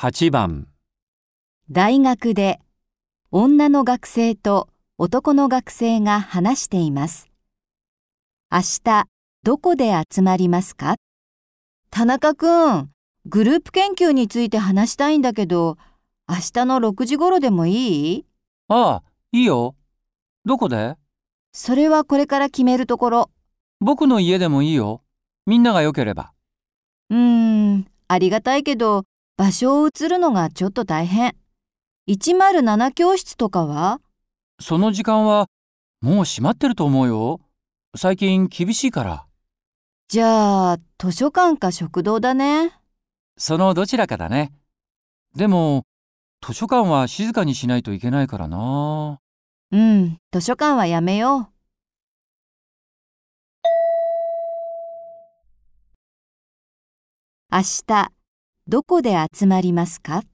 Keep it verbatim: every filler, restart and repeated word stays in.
はちばん、 大学で女の学生と男の学生が話しています。明日どこで集まりますか？田中くん、グループ研究について話したいんだけど、明日のろくじ頃でもいい？ ああ、いいよ。どこで？ それはこれから決めるところ。 僕の家でもいいよ。みんなが良ければ。 うーん、ありがたいけど、場所を移るのがちょっと大変。いちまるなな教室とかは？ その時間はもう閉まってると思うよ。最近厳しいから。 じゃあ、図書館か食堂だね。 そのどちらかだね。でも、図書館は静かにしないといけないからな。 うん、図書館はやめよう。明日、どこで集まりますか？